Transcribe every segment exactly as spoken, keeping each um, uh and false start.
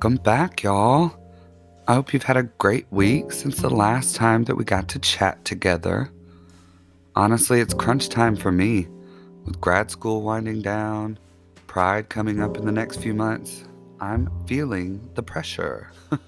Welcome back, y'all. I hope you've had a great week since the last time that we got to chat together. Honestly, it's crunch time for me, with grad school winding down, Pride coming up in the next few months. I'm feeling the pressure.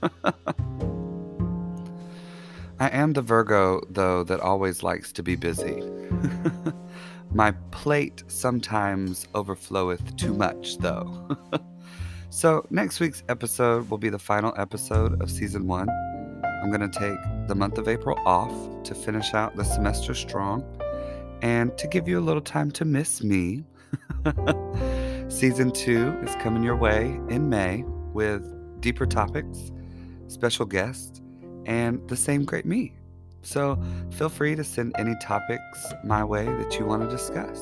I am the Virgo, though, that always likes to be busy. My plate sometimes overfloweth too much, though. So, next week's episode will be the final episode of season one. I'm going to take the month of April off to finish out the semester strong and to give you a little time to miss me. Season two is coming your way in May with deeper topics, special guests, and the same great me. So, feel free to send any topics my way that you want to discuss.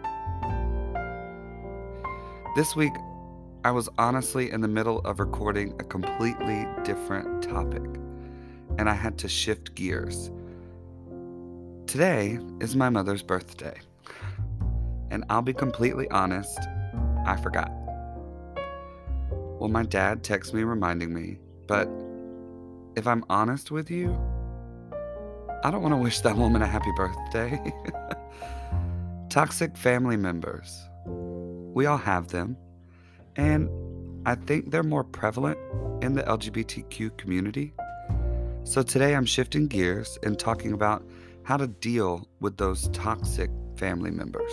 This week, I was honestly in the middle of recording a completely different topic, and I had to shift gears. Today is my mother's birthday, and I'll be completely honest, I forgot. Well, my dad texted me reminding me, but if I'm honest with you, I don't want to wish that woman a happy birthday. Toxic family members. We all have them. And I think they're more prevalent in the L G B T Q community. So today I'm shifting gears and talking about how to deal with those toxic family members.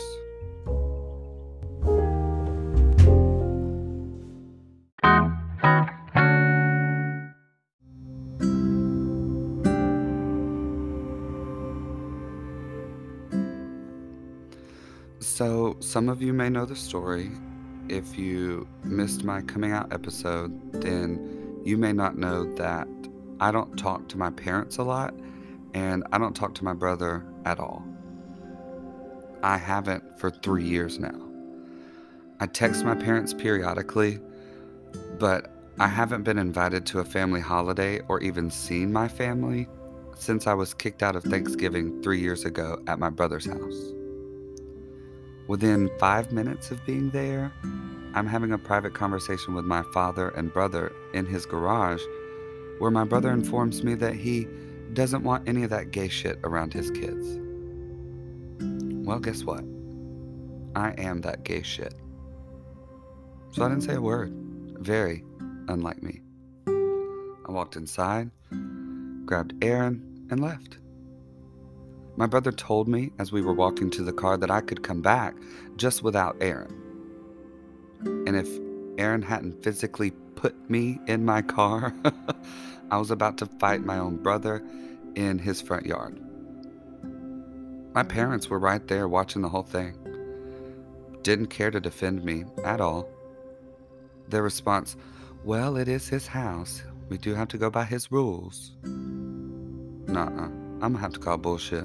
So some of you may know the story. If you missed my coming out episode, then you may not know that I don't talk to my parents a lot, and I don't talk to my brother at all. I haven't for three years now. I text my parents periodically, but I haven't been invited to a family holiday or even seen my family since I was kicked out of Thanksgiving three years ago at my brother's house. Within five minutes of being there, I'm having a private conversation with my father and brother in his garage, where my brother informs me that he doesn't want any of that gay shit around his kids. Well, guess what? I am that gay shit. So I didn't say a word. Very unlike me. I walked inside, grabbed Aaron, and left. My brother told me as we were walking to the car that I could come back just without Aaron. And if Aaron hadn't physically put me in my car, I was about to fight my own brother in his front yard. My parents were right there watching the whole thing. Didn't care to defend me at all. Their response, well, it is his house. We do have to go by his rules. Nuh-uh. I'm gonna have to call bullshit.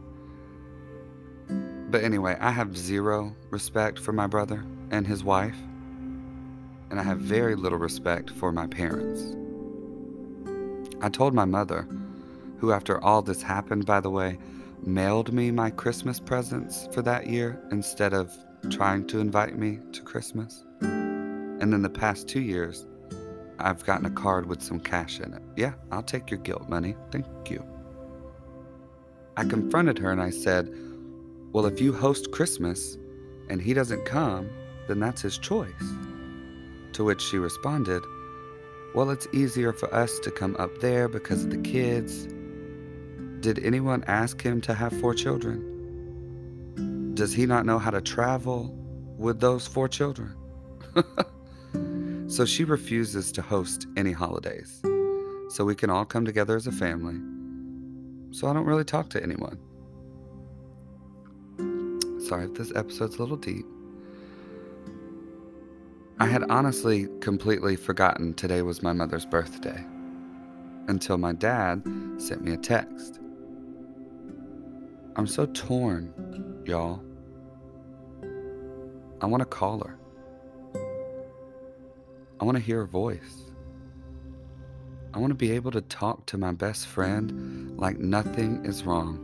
But anyway, I have zero respect for my brother and his wife, and I have very little respect for my parents. I told my mother, who after all this happened, by the way, mailed me my Christmas presents for that year instead of trying to invite me to Christmas. And then the past two years, I've gotten a card with some cash in it. Yeah, I'll take your guilt money. Thank you. I confronted her and I said, well, if you host Christmas and he doesn't come, then that's his choice. To which she responded, well, it's easier for us to come up there because of the kids. Did anyone ask him to have four children? Does he not know how to travel with those four children? So she refuses to host any holidays, so we can all come together as a family. So I don't really talk to anyone. Sorry if this episode's a little deep. I had honestly completely forgotten today was my mother's birthday until my dad sent me a text. I'm so torn, y'all. I want to call her. I want to hear her voice. I want to be able to talk to my best friend like nothing is wrong.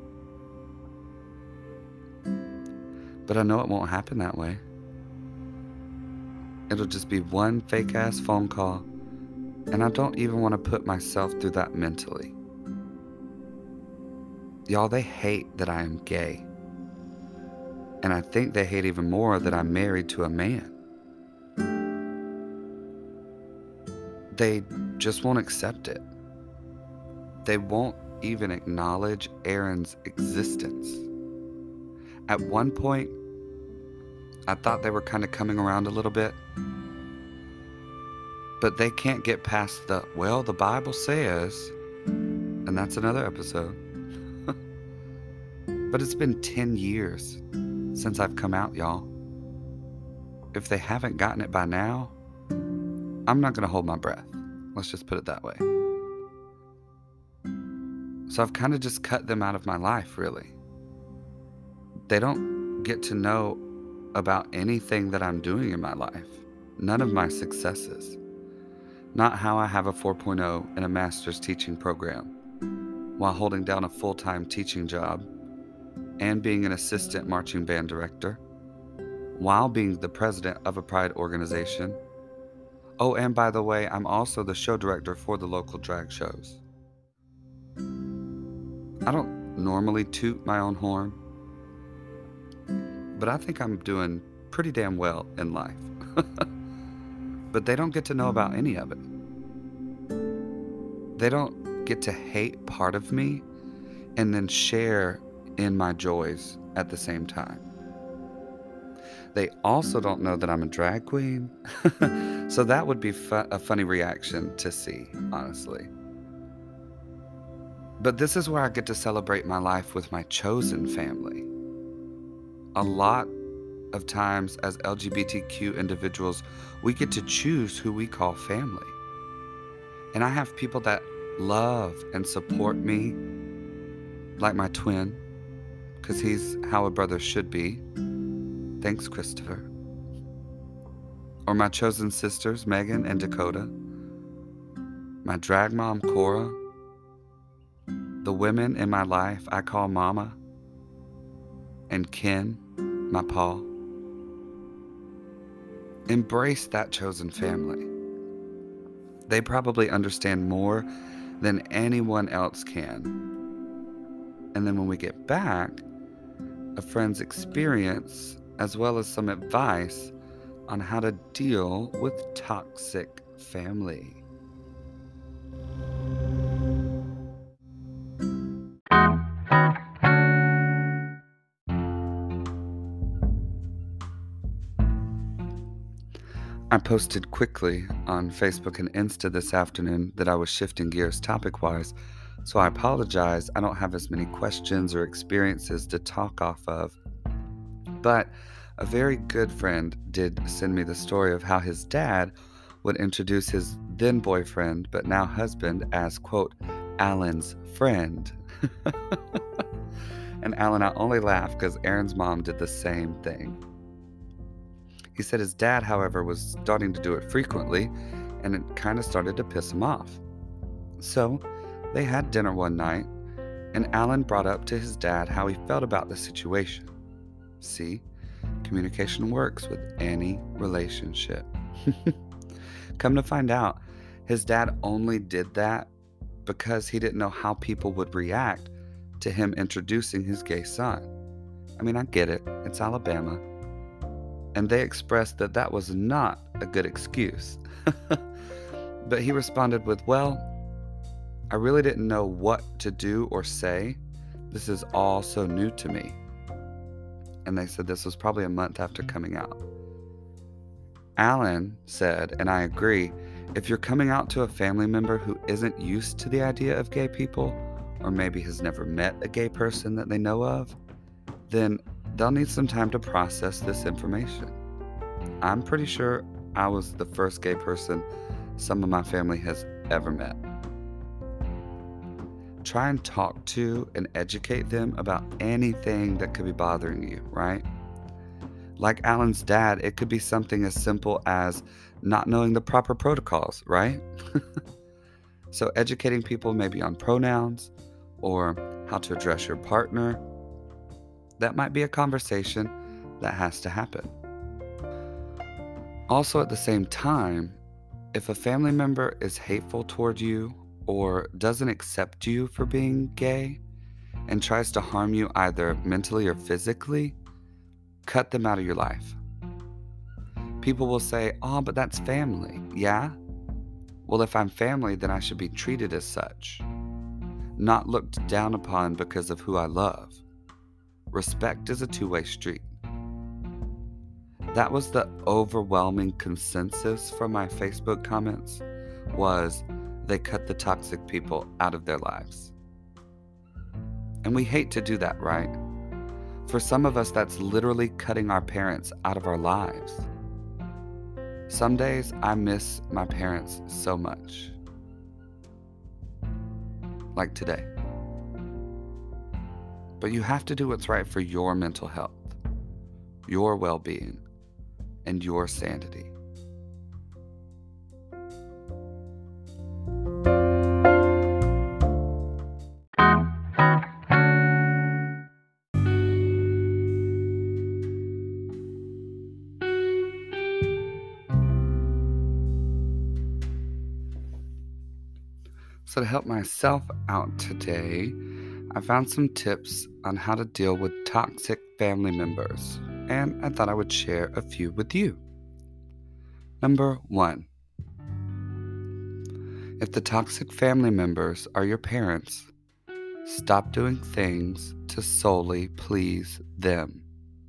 But I know it won't happen that way. It'll just be one fake-ass phone call And I don't even want to put myself through that mentally. Y'all, they hate that I am gay. And I think they hate even more that I'm married to a man. They just won't accept it. They won't even acknowledge Aaron's existence. At one point, I thought they were kind of coming around a little bit. But they can't get past the, well, the Bible says, and that's another episode. But it's been ten years since I've come out, y'all. If they haven't gotten it by now, I'm not going to hold my breath. Let's just put it that way. So I've kind of just cut them out of my life, really. They don't get to know about anything that I'm doing in my life. None of my successes. Not how I have a four point oh in a master's teaching program while holding down a full-time teaching job and being an assistant marching band director while being the president of a pride organization. Oh, and by the way, I'm also the show director for the local drag shows. I don't normally toot my own horn, but I think I'm doing pretty damn well in life. But they don't get to know about any of it. They don't get to hate part of me and then share in my joys at the same time. They also don't know that I'm a drag queen. So that would be fu- a funny reaction to see, honestly. But this is where I get to celebrate my life with my chosen family. A lot of times as L G B T Q individuals, we get to choose who we call family. And I have people that love and support me, like my twin, because he's how a brother should be. Thanks, Christopher. Or my chosen sisters, Megan and Dakota. My drag mom, Cora. The women in my life I call Mama. And Ken, my Paul. Embrace that chosen family. They probably understand more than anyone else can. And then when we get back, a friend's experience as well as some advice on how to deal with toxic family. I posted quickly on Facebook and Insta this afternoon that I was shifting gears topic-wise, so I apologize. I don't have as many questions or experiences to talk off of. But a very good friend did send me the story of how his dad would introduce his then boyfriend, but now husband, as, quote, Alan's friend. And Alan, I only laugh because Aaron's mom did the same thing. He said his dad, however, was starting to do it frequently, and it kind of started to piss him off. So they had dinner one night, and Alan brought up to his dad how he felt about the situation. See, communication works with any relationship. Come to find out, his dad only did that because he didn't know how people would react to him introducing his gay son. I mean, I get it, it's Alabama. And they expressed that that was not a good excuse. But he responded with, well, I really didn't know what to do or say. This is all so new to me. And they said this was probably a month after coming out. Alan said, and I agree, if you're coming out to a family member who isn't used to the idea of gay people, or maybe has never met a gay person that they know of, then they'll need some time to process this information. I'm pretty sure I was the first gay person some of my family has ever met. Try and talk to and educate them about anything that could be bothering you, right? Like Alan's dad, it could be something as simple as not knowing the proper protocols, right? So educating people maybe on pronouns or how to address your partner, that might be a conversation that has to happen. Also, at the same time, If a family member is hateful toward you or doesn't accept you for being gay and tries to harm you either mentally or physically, cut them out of your life. People will say, "Oh, but that's family." Yeah? Well, if I'm family, then I should be treated as such, not looked down upon because of who I love. Respect is a two-way street. That was the overwhelming consensus from my Facebook comments, was they cut the toxic people out of their lives. And we hate to do that, right? For some of us, that's literally cutting our parents out of our lives. Some days I miss my parents so much. Like today. But you have to do what's right for your mental health, your well-being, and your sanity. So to help myself out today, I found some tips on how to deal with toxic family members, and I thought I would share a few with you. Number one, if the toxic family members are your parents, stop doing things to solely please them.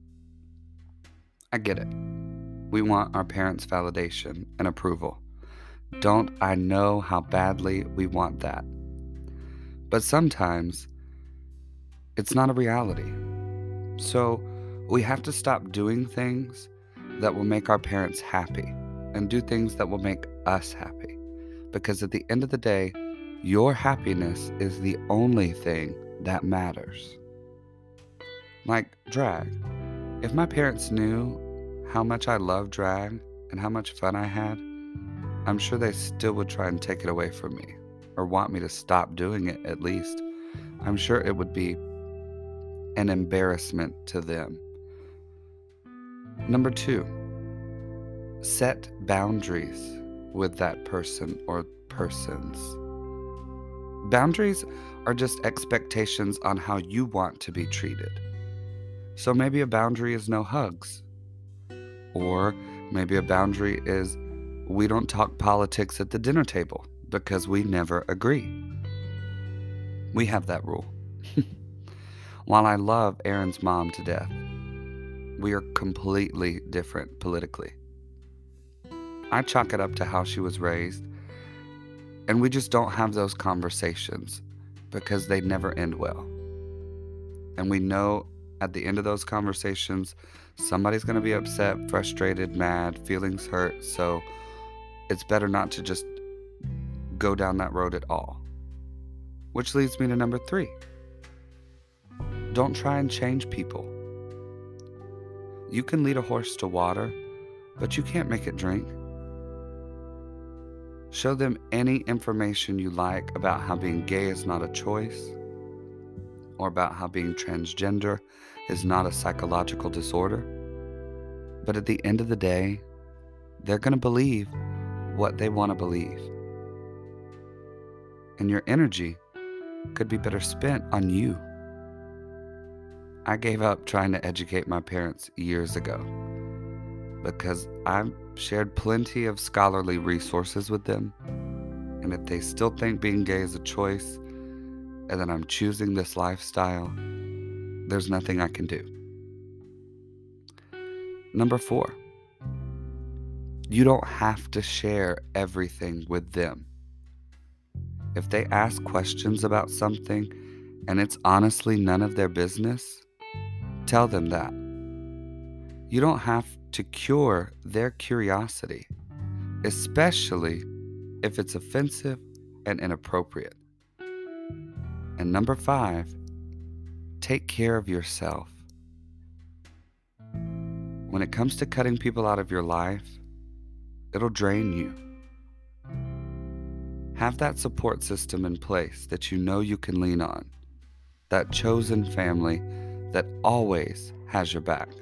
I get it. We want our parents' validation and approval. Don't I know how badly we want that? But sometimes it's not a reality. So we have to stop doing things that will make our parents happy and do things that will make us happy. Because at the end of the day, your happiness is the only thing that matters. Like drag. If my parents knew how much I love drag and how much fun I had, I'm sure they still would try and take it away from me, or want me to stop doing it at least. I'm sure it would be an embarrassment to them. Number two, set boundaries with that person or persons. Boundaries are just expectations on how you want to be treated. So maybe a boundary is no hugs. Or maybe a boundary is we don't talk politics at the dinner table because we never agree. We have that rule. While I love Aaron's mom to death, we are completely different politically. I chalk it up to how she was raised, and we just don't have those conversations because they never end well. And we know at the end of those conversations, somebody's going to be upset, frustrated, mad, feelings hurt, so it's better not to just go down that road at all. Which leads me to number three. Don't try and change people. You can lead a horse to water, but you can't make it drink. Show them any information you like about how being gay is not a choice, or about how being transgender is not a psychological disorder. But at the end of the day, they're going to believe what they want to believe. And your energy could be better spent on you. I gave up trying to educate my parents years ago because I've shared plenty of scholarly resources with them. And if they still think being gay is a choice and that I'm choosing this lifestyle, there's nothing I can do. Number four, you don't have to share everything with them. If they ask questions about something and it's honestly none of their business, tell them that. You don't have to cure their curiosity, especially if it's offensive and inappropriate. And number five, take care of yourself. When it comes to cutting people out of your life, it'll drain you. Have that support system in place that you know you can lean on, that chosen family that always has your back.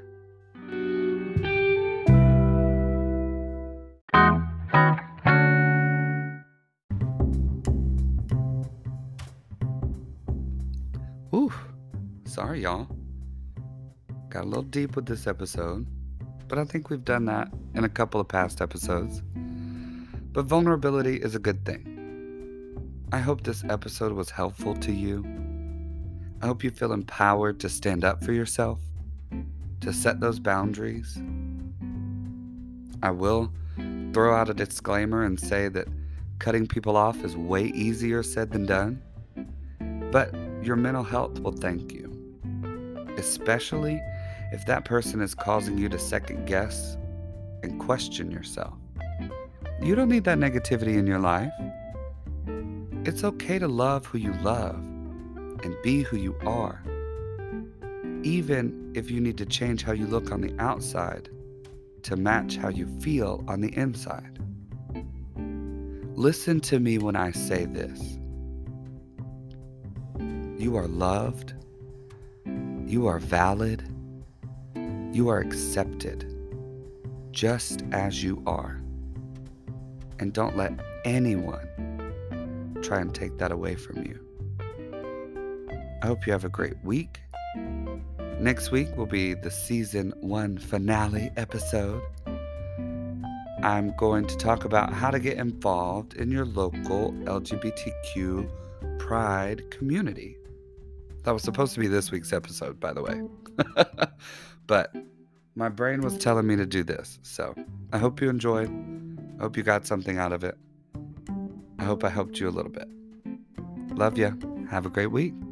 Sorry, y'all. Got a little deep with this episode, but I think we've done that in a couple of past episodes. But vulnerability is a good thing. I hope this episode was helpful to you. I hope you feel empowered to stand up for yourself, to set those boundaries. I will throw out a disclaimer and say that cutting people off is way easier said than done, but your mental health will thank you, especially if that person is causing you to second guess and question yourself. You don't need that negativity in your life. It's okay to love who you love and be who you are, even if you need to change how you look on the outside to match how you feel on the inside. Listen to me when I say this. You are loved. You are valid. You are accepted just as you are. And don't let anyone try and take that away from you. I hope you have a great week. Next week will be the season one finale episode. I'm going to talk about how to get involved in your local L G B T Q pride community. That was supposed to be this week's episode, by the way. But my brain was telling me to do this. So I hope you enjoyed. I hope you got something out of it. I hope I helped you a little bit. Love ya. Have a great week.